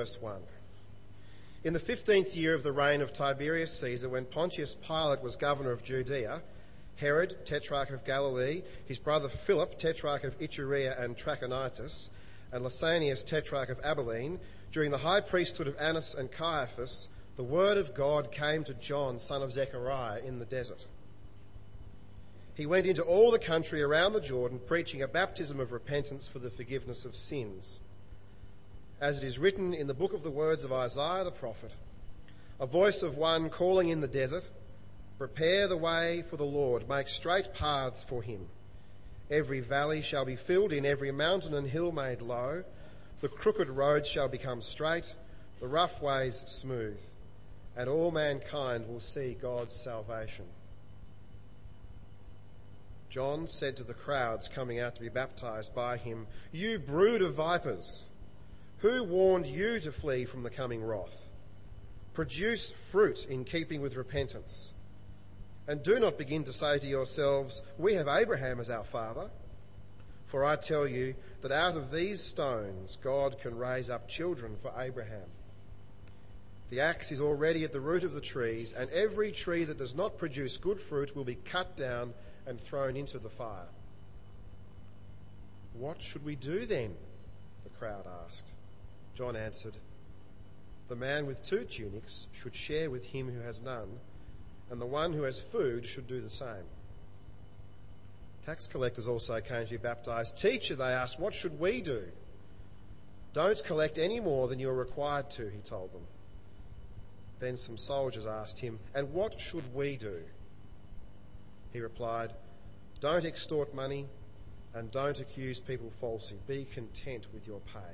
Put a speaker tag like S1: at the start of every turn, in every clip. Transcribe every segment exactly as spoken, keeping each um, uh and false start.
S1: verse one. In the fifteenth year of the reign of Tiberius Caesar, when Pontius Pilate was governor of Judea, Herod, tetrarch of Galilee, his brother Philip, tetrarch of Iturea and Trachonitis, and Lysanias, tetrarch of Abilene, during the high priesthood of Annas and Caiaphas, the word of God came to John, son of Zechariah, in the desert. He went into all the country around the Jordan, preaching a baptism of repentance for the forgiveness of sins. As it is written in the book of the words of Isaiah the prophet, a voice of one calling in the desert, prepare the way for the Lord, make straight paths for him. Every valley shall be filled in, every mountain and hill made low. The crooked roads shall become straight, the rough ways smooth, and all mankind will see God's salvation. John said to the crowds coming out to be baptized by him, you brood of vipers, who warned you to flee from the coming wrath? Produce fruit in keeping with repentance. And do not begin to say to yourselves, we have Abraham as our father. For I tell you that out of these stones God can raise up children for Abraham. The axe is already at the root of the trees, and every tree that does not produce good fruit will be cut down and thrown into the fire. What should we do then? The crowd asked. John answered, the man with two tunics should share with him who has none, and the one who has food should do the same. Tax collectors also came to be baptized. Teacher, they asked, what should we do? Don't collect any more than you're required to, he told them. Then some soldiers asked him, and what should we do? He replied, don't extort money and don't accuse people falsely. Be content with your pay.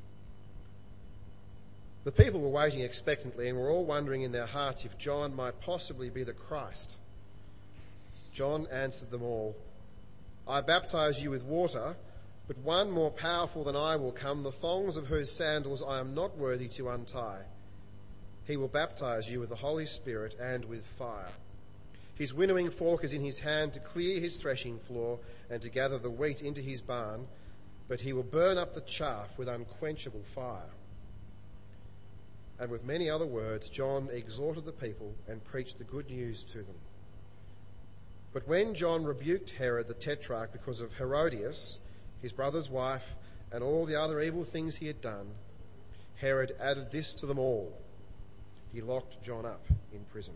S1: The people were waiting expectantly and were all wondering in their hearts if John might possibly be the Christ. John answered them all, I baptize you with water, but one more powerful than I will come, the thongs of whose sandals I am not worthy to untie. He will baptize you with the Holy Spirit and with fire. His winnowing fork is in his hand to clear his threshing floor and to gather the wheat into his barn, but he will burn up the chaff with unquenchable fire. And with many other words, John exhorted the people and preached the good news to them. But when John rebuked Herod the tetrarch because of Herodias, his brother's wife, and all the other evil things he had done, Herod added this to them all. He locked John up in prison.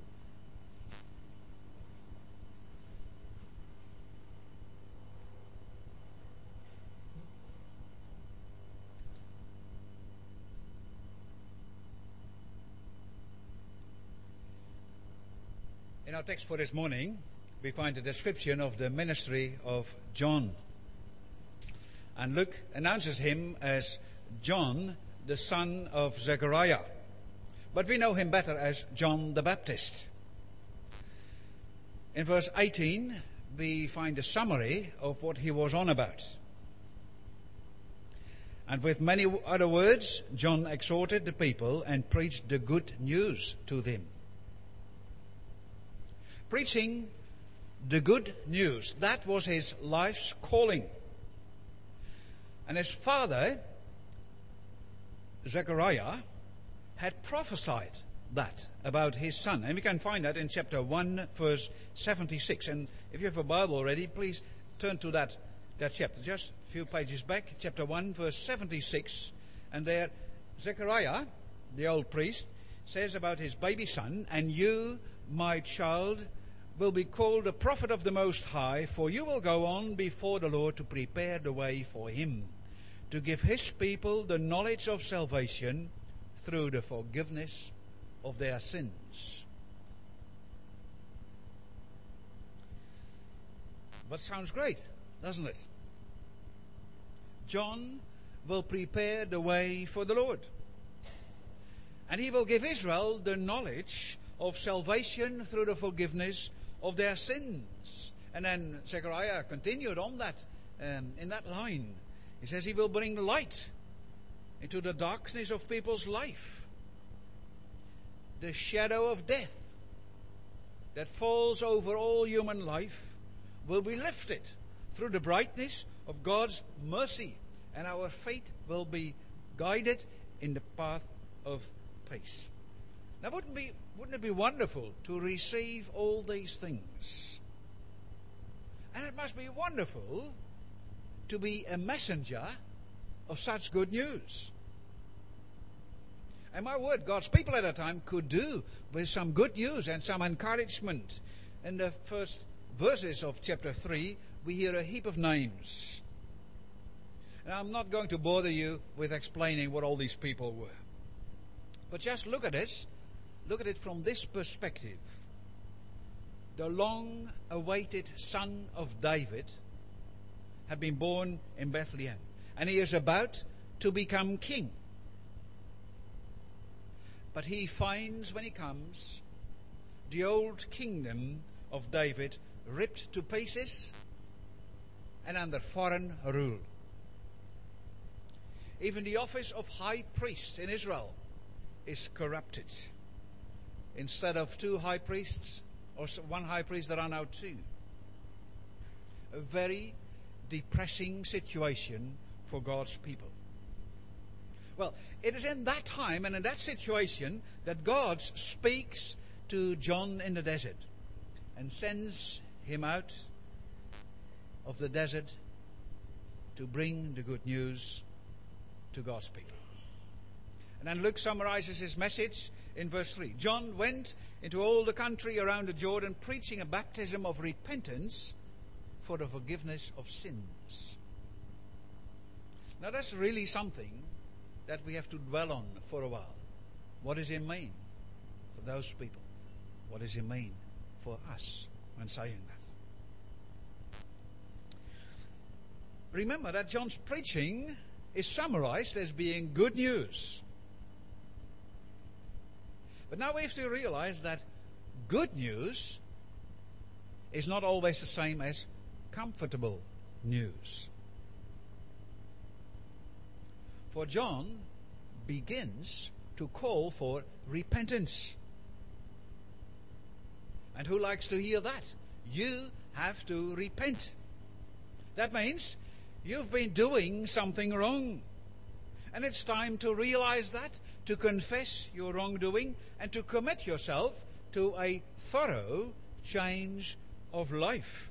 S2: In our text for this morning, we find a description of the ministry of John. And Luke announces him as John, the son of Zechariah. But we know him better as John the Baptist. In verse eighteen, we find a summary of what he was on about. And with many other words, John exhorted the people and preached the good news to them. Preaching the good news, that was his life's calling. And his father, Zechariah, had prophesied that about his son. And we can find that in chapter one, verse seventy-six. And if you have a Bible already, please turn to that, that chapter. Just a few pages back, chapter one, verse seventy-six. And there, Zechariah, the old priest, says about his baby son, and you, my child, will be called a prophet of the Most High, for you will go on before the Lord to prepare the way for him, to give his people the knowledge of salvation through the forgiveness of their sins. That sounds great, doesn't it? John will prepare the way for the Lord. And he will give Israel the knowledge of salvation through the forgiveness of their sins. And then Zechariah continued on that, um, in that line. He says he will bring light into the darkness of people's life. The shadow of death that falls over all human life will be lifted through the brightness of God's mercy. And our faith will be guided in the path of peace. Now, wouldn't, be, wouldn't it be wonderful to receive all these things? And it must be wonderful to be a messenger of such good news. And my word, God's people at a time could do with some good news and some encouragement. In the first verses of chapter three, we hear a heap of names. And I'm not going to bother you with explaining what all these people were. But just look at it. Look at it from this perspective. The long-awaited son of David had been born in Bethlehem. And he is about to become king. But he finds, when he comes, the old kingdom of David ripped to pieces and under foreign rule. Even the office of high priest in Israel is corrupted. Instead of two high priests, or one high priest, there are now two. A very depressing situation for God's people. Well, it is in that time and in that situation that God speaks to John in the desert and sends him out of the desert to bring the good news to God's people. And then Luke summarizes his message in verse three. John went into all the country around the Jordan, preaching a baptism of repentance for the forgiveness of sins. Now that's really something that we have to dwell on for a while. What does it mean for those people? What does it mean for us when saying that? Remember that John's preaching is summarized as being good news. But now we have to realize that good news is not always the same as comfortable news. For John begins to call for repentance. And who likes to hear that? You have to repent. That means you've been doing something wrong. And it's time to realize that, to confess your wrongdoing, and to commit yourself to a thorough change of life.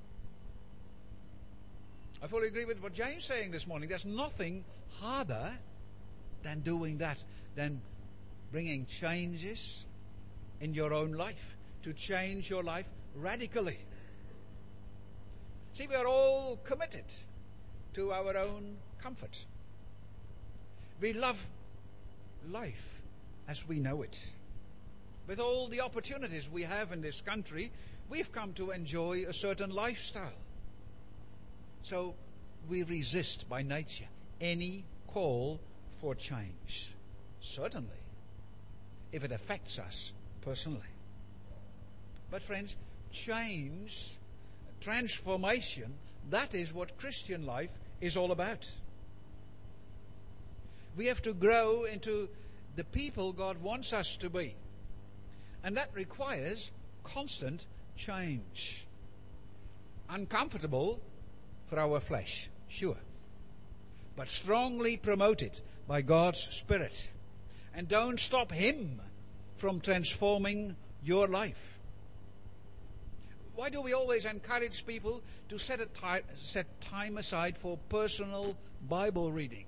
S2: I fully agree with what James is saying this morning. There's nothing harder than doing that, than bringing changes in your own life, to change your life radically. See, we are all committed to our own comfort. We love life as we know it. With all the opportunities we have in this country, we've come to enjoy a certain lifestyle. So we resist by nature any call for change. Certainly, if it affects us personally. But friends, change, transformation, that is what Christian life is all about. We have to grow into the people God wants us to be. And that requires constant change. Uncomfortable for our flesh, sure. But strongly promoted by God's Spirit. And don't stop Him from transforming your life. Why do we always encourage people to set, a ti- set time aside for personal Bible reading?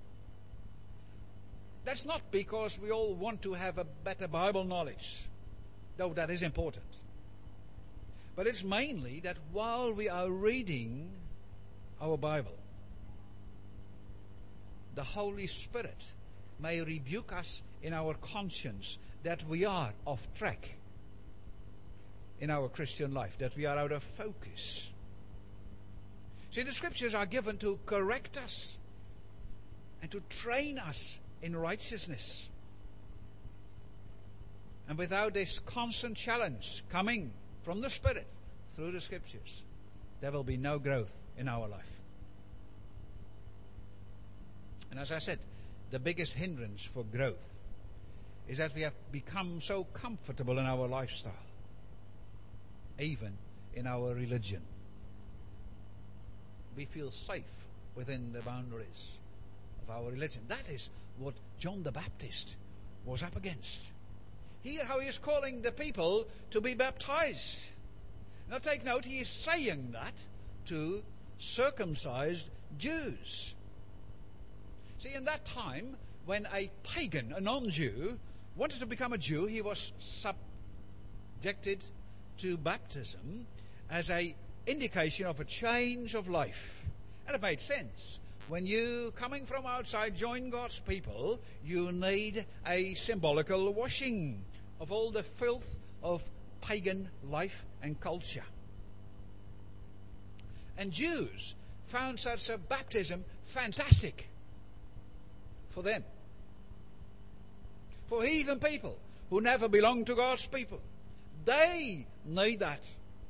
S2: That's not because we all want to have a better Bible knowledge, though that is important. But it's mainly that while we are reading our Bible, the Holy Spirit may rebuke us in our conscience that we are off track in our Christian life, that we are out of focus. See, the Scriptures are given to correct us and to train us in righteousness. And without this constant challenge coming from the Spirit through the Scriptures, there will be no growth in our life. And as I said, the biggest hindrance for growth is that we have become so comfortable in our lifestyle, even in our religion. We feel safe within the boundaries of our religion. That is what John the Baptist was up against. Hear how he is calling the people to be baptized. Now take note, he is saying that to circumcised Jews. See, in that time, when a pagan, a non-Jew, wanted to become a Jew, he was subjected to baptism as an indication of a change of life. And it made sense. When you, coming from outside, join God's people, you need a symbolical washing of all the filth of pagan life and culture. And Jews found such a baptism fantastic for them. For heathen people who never belonged to God's people, they need that.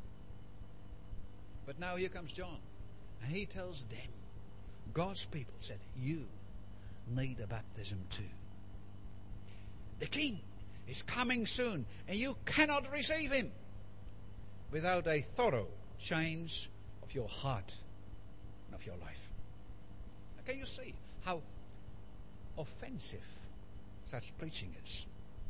S2: But now here comes John, and he tells them, God's people said, you need a baptism too. The King is coming soon, and you cannot receive him without a thorough change of your heart and of your life. Now, can you see how offensive such preaching is?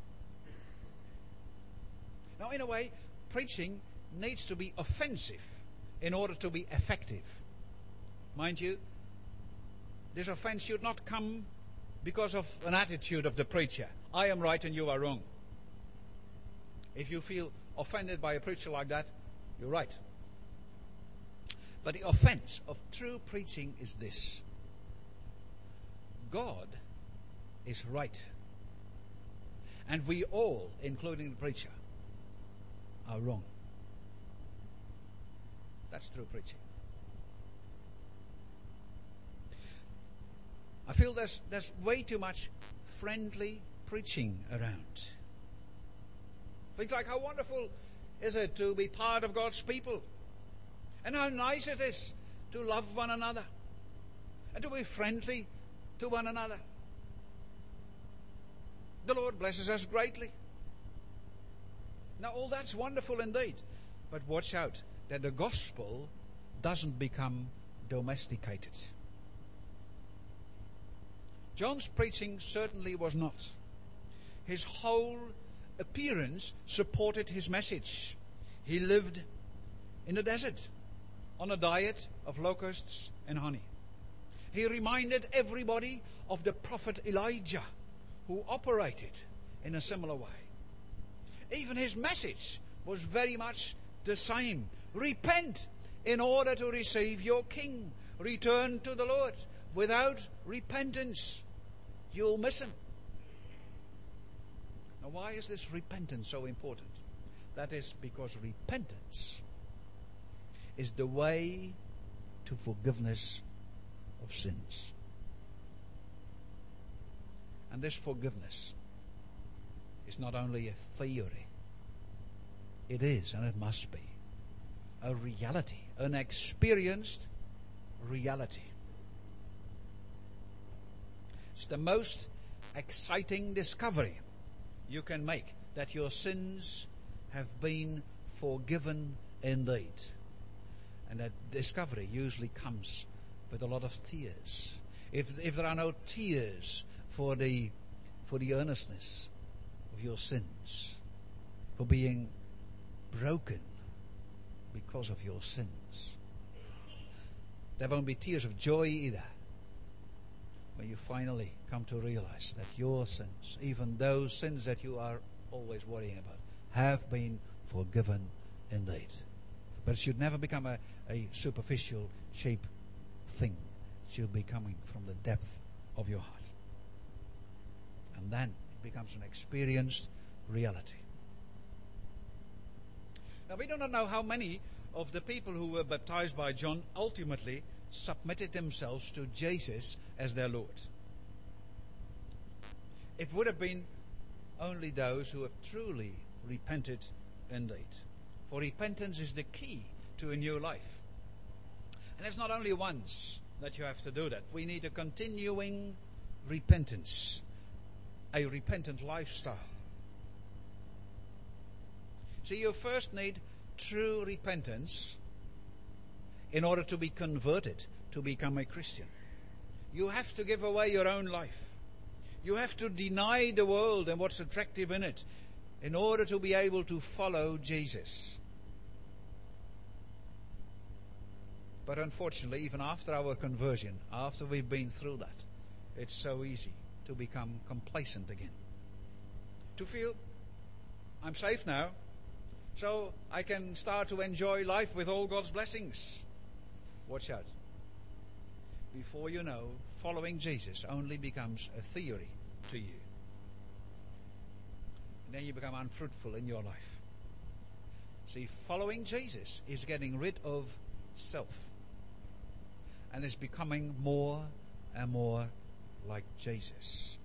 S2: Now, in a way, preaching needs to be offensive in order to be effective. Mind you, this offense should not come because of an attitude of the preacher. I am right and you are wrong. If you feel offended by a preacher like that, you're right. But the offense of true preaching is this: God is right. And we all, including the preacher, are wrong. That's true preaching. I feel there's, there's way too much friendly preaching around. Things like, how wonderful is it to be part of God's people? And how nice it is to love one another and to be friendly to one another. The Lord blesses us greatly. Now, all that's wonderful indeed. But watch out that the gospel doesn't become domesticated. John's preaching certainly was not. His whole appearance supported his message. He lived in the desert on a diet of locusts and honey. He reminded everybody of the prophet Elijah, who operated in a similar way. Even his message was very much the same. Repent in order to receive your king. Return to the Lord. Without repentance, you'll miss him. Now, why is this repentance so important? That is because repentance is the way to forgiveness of sins. And this forgiveness is not only a theory. It is, and it must be, a reality, an experienced reality. It's the most exciting discovery you can make, that your sins have been forgiven indeed. And that discovery usually comes with a lot of tears. If if there are no tears for the for the earnestness of your sins, for being broken because of your sins, there won't be tears of joy either when you finally come to realize that your sins, even those sins that you are always worrying about, have been forgiven indeed. But it should never become a, a superficial, cheap thing. It should be coming from the depth of your heart. And then it becomes an experienced reality. Now, we do not know how many of the people who were baptized by John ultimately submitted themselves to Jesus as their Lord. It would have been only those who have truly repented indeed. For repentance is the key to a new life. And it's not only once that you have to do that. We need a continuing repentance, a repentant lifestyle. See, you first need true repentance in order to be converted, to become a Christian. You have to give away your own life. You have to deny the world and what's attractive in it in order to be able to follow Jesus. But unfortunately, even after our conversion, after we've been through that, it's so easy to become complacent again. To feel, I'm safe now, so I can start to enjoy life with all God's blessings. Watch out. Before you know, following Jesus only becomes a theory to you. And then you become unfruitful in your life. See, following Jesus is getting rid of self. And is becoming more and more like Jesus.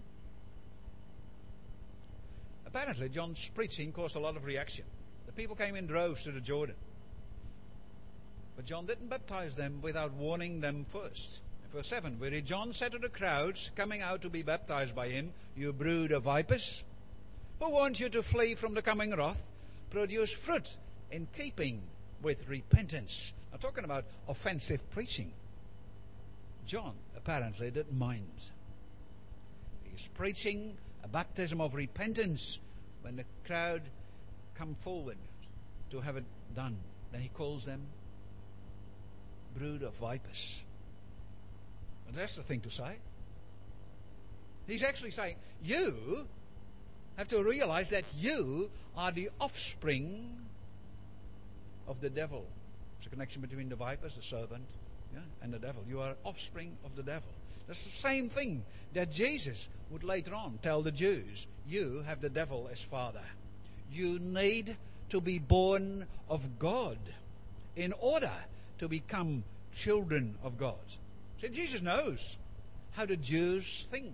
S2: Apparently, John's preaching caused a lot of reaction. The people came in droves to the Jordan. But John didn't baptize them without warning them first. In verse seven, we read, John said to the crowds coming out to be baptized by him, "You brood of vipers, who warned you to flee from the coming wrath? Produce fruit in keeping with repentance." Now, talking about offensive preaching, John apparently didn't mind. He's preaching a baptism of repentance. When the crowd come forward to have it done, then he calls them brood of vipers. And that's the thing to say. He's actually saying, you have to realize that you are the offspring of the devil. There's a connection between the vipers, the serpent, yeah, and the devil. You are offspring of the devil. That's the same thing that Jesus would later on tell the Jews. You have the devil as father. You need to be born of God in order to become children of God. See, Jesus knows how the Jews think.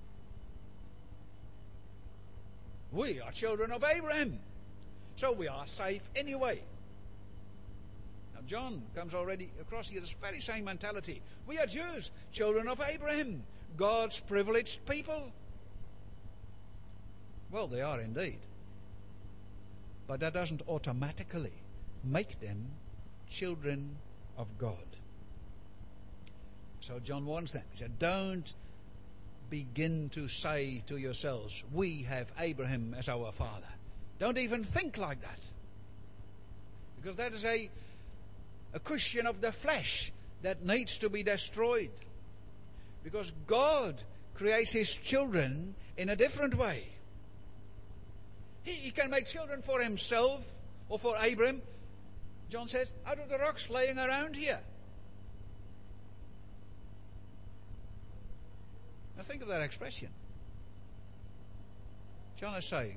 S2: We are children of Abraham, so we are safe anyway. Now John comes already across here this very same mentality. We are Jews, children of Abraham, God's privileged people. Well, they are indeed. But that doesn't automatically make them children of God. So John warns them. He said, don't begin to say to yourselves, we have Abraham as our father. Don't even think like that. Because that is a, a cushion of the flesh that needs to be destroyed. Because God creates his children in a different way. He, he can make children for himself or for Abraham. John says, out of the rocks laying around here. Now think of that expression. John is saying,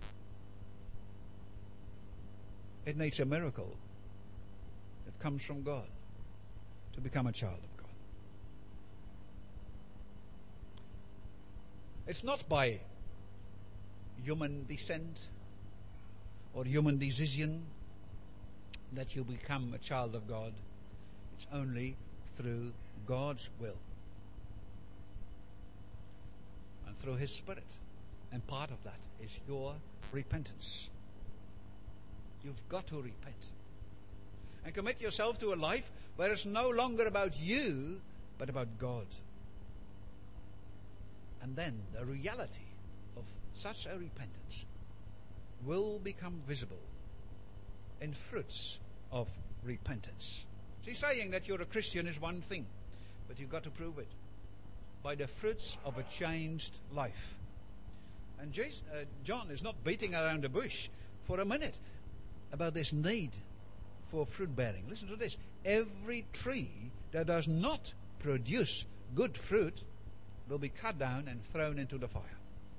S2: it needs a miracle that comes from God to become a child of God. It's not by human descent or human decision that you become a child of God. It's only through God's will and through his Spirit. And part of that is your repentance. You've got to repent and commit yourself to a life where it's no longer about you but about God. And then the reality of such a repentance will become visible in fruits of repentance. See, saying that you're a Christian is one thing, but you've got to prove it by the fruits of a changed life. And Jesus, uh, John is not beating around the bush for a minute about this need for fruit bearing. Listen to this. Every tree that does not produce good fruit will be cut down and thrown into the fire.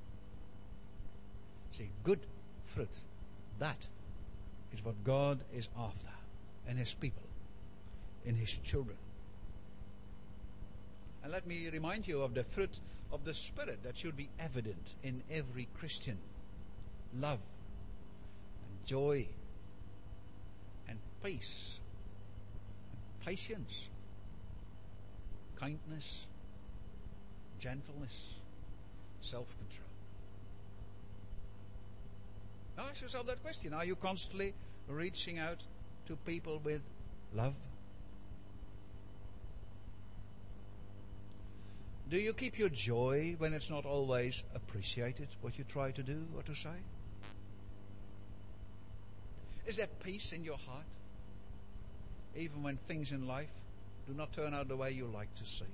S2: See, good fruit, that is what God is after in his people, in his children. And let me remind you of the fruit of the Spirit that should be evident in every Christian. Love and joy and peace and patience, kindness, gentleness, self-control. Now ask yourself that question. Are you constantly reaching out to people with love? Do you keep your joy when it's not always appreciated, what you try to do or to say? Is there peace in your heart, even when things in life do not turn out the way you like to see?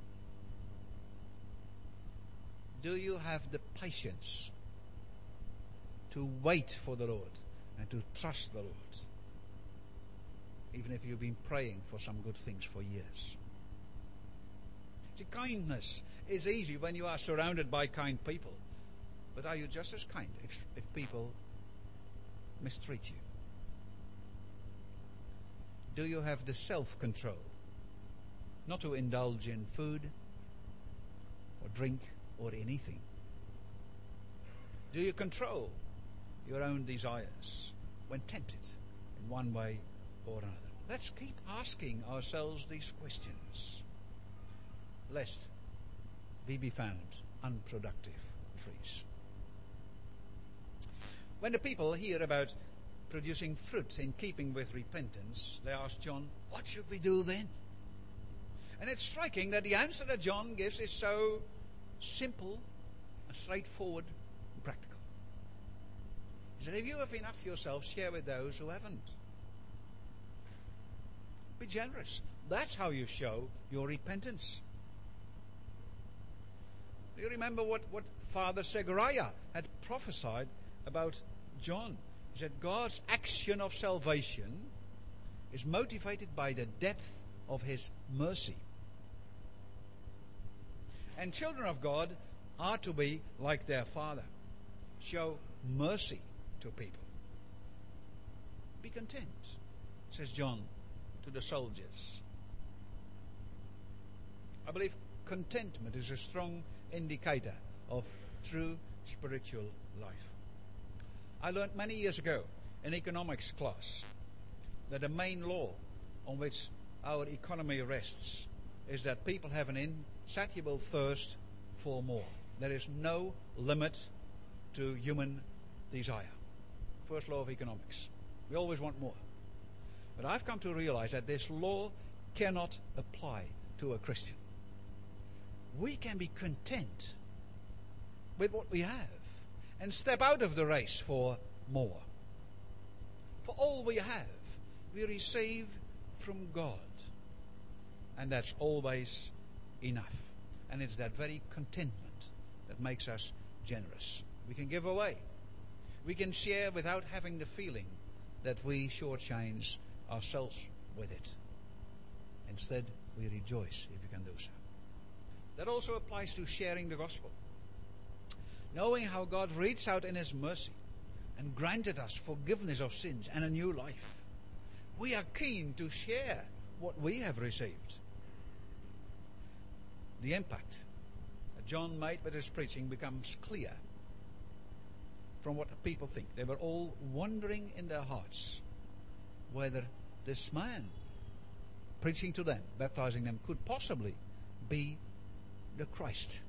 S2: Do you have the patience to wait for the Lord and to trust the Lord, even if you've been praying for some good things for years? See, kindness is easy when you are surrounded by kind people. But are you just as kind if, if people mistreat you? Do you have the self-control not to indulge in food or drink or anything? Do you control your own desires when tempted in one way or another? Let's keep asking ourselves these questions, lest we be found unproductive trees. When the people hear about producing fruit in keeping with repentance, they ask John, what should we do then? And it's striking that the answer that John gives is so simple and straightforward and practical. He said, if you have enough yourself, share with those who haven't. Be generous. That's how you show your repentance. Do you remember what, what Father Zechariah had prophesied about John? He said God's action of salvation is motivated by the depth of his mercy. And children of God are to be like their Father. Show mercy to people. Be content, says John to the soldiers. I believe contentment is a strong indicator of true spiritual life. I learned many years ago in economics class that the main law on which our economy rests is that people have an insatiable thirst for more. There is no limit to human desire. First law of economics. We always want more. But I've come to realize that this law cannot apply to a Christian. We can be content with what we have and step out of the race for more. For all we have, we receive from God. And that's always enough. And it's that very contentment that makes us generous. We can give away. We can share without having the feeling that we shortchange ourselves with it. Instead, we rejoice if we can do so. That also applies to sharing the gospel. Knowing how God reached out in his mercy and granted us forgiveness of sins and a new life, we are keen to share what we have received. The impact that John made with his preaching becomes clear from what the people think. They were all wondering in their hearts whether this man preaching to them, baptizing them, could possibly be the Christ.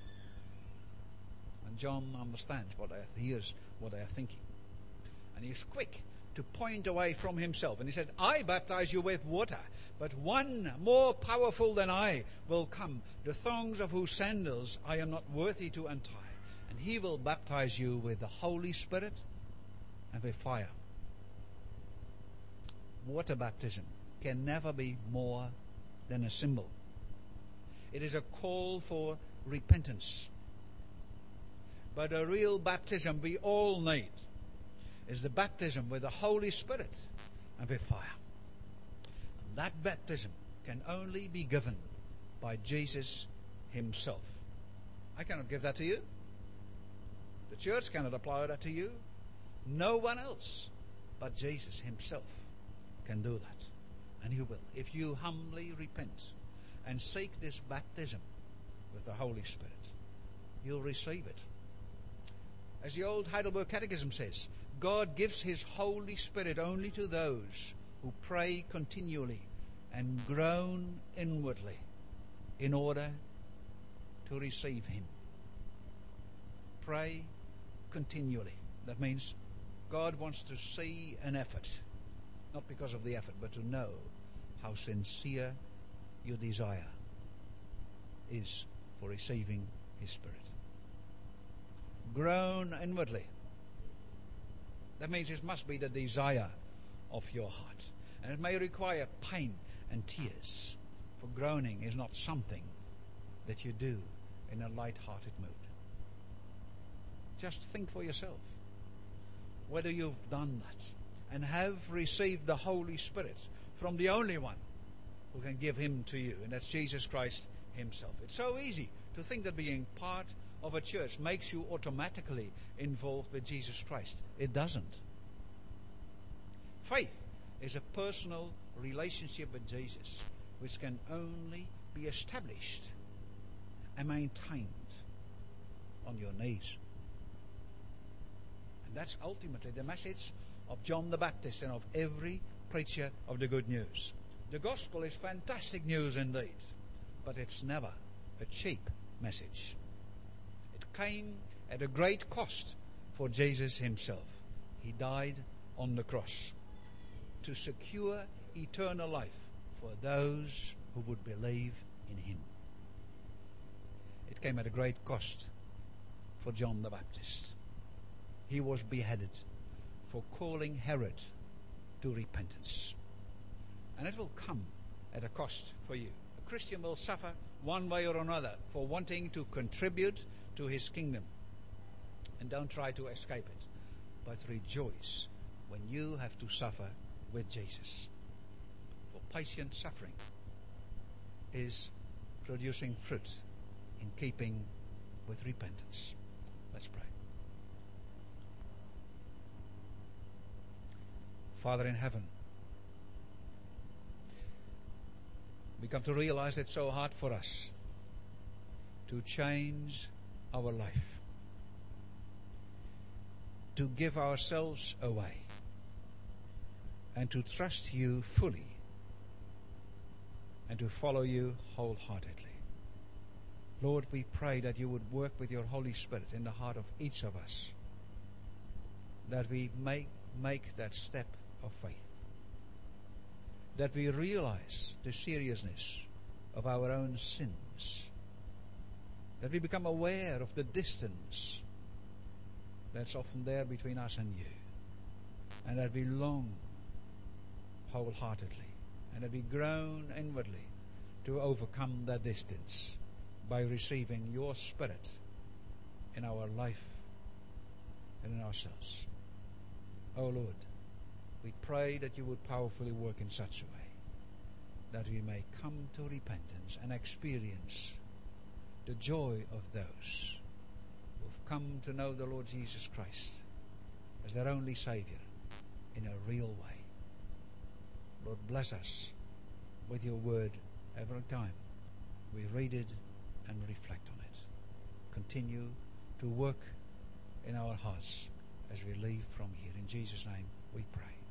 S2: And John understands what they are, hears what they are thinking. And he is quick to point away from himself. And he said, I baptize you with water, but one more powerful than I will come, the thongs of whose sandals I am not worthy to untie. And he will baptize you with the Holy Spirit and with fire. Water baptism can never be more than a symbol. It is a call for repentance. But a real baptism we all need is the baptism with the Holy Spirit and with fire. And that baptism can only be given by Jesus himself. I cannot give that to you. The church cannot apply that to you. No one else but Jesus himself can do that. And he will. If you humbly repent and seek this baptism with the Holy Spirit, you'll receive it. As the old Heidelberg Catechism says, God gives his Holy Spirit only to those who pray continually and groan inwardly in order to receive him. Pray continually. That means God wants to see an effort, not because of the effort, but to know how sincere your desire is for receiving His Spirit. Groan inwardly. That means it must be the desire of your heart. And it may require pain and tears. For groaning is not something that you do in a light-hearted mood. Just think for yourself whether you've done that and have received the Holy Spirit from the only one who can give Him to you, and that's Jesus Christ Himself. It's so easy to think that being part of a church makes you automatically involved with Jesus Christ. It doesn't. Faith is a personal relationship with Jesus, which can only be established and maintained on your knees. And that's ultimately the message of John the Baptist and of every preacher of the good news. The gospel is fantastic news indeed, but it's never a cheap message. It came at a great cost for Jesus Himself. He died on the cross to secure eternal life for those who would believe in Him. It came at a great cost for John the Baptist. He was beheaded for calling Herod to repentance. And it will come at a cost for you. A Christian will suffer one way or another for wanting to contribute to his kingdom. And don't try to escape it, but rejoice when you have to suffer with Jesus. For patient suffering is producing fruit in keeping with repentance. Let's pray. Father in heaven, we come to realize it's so hard for us to change our life, to give ourselves away, and to trust you fully, and to follow you wholeheartedly. Lord, we pray that you would work with your Holy Spirit in the heart of each of us, that we make, make that step of faith, that we realize the seriousness of our own sins, that we become aware of the distance that's often there between us and you, and that we long wholeheartedly, and that we groan inwardly to overcome that distance by receiving your Spirit in our life and in ourselves. Oh Lord, we pray that you would powerfully work in such a way that we may come to repentance and experience the joy of those who have come to know the Lord Jesus Christ as their only Savior in a real way. Lord, bless us with your word every time we read it and reflect on it. Continue to work in our hearts as we leave from here. In Jesus' name we pray.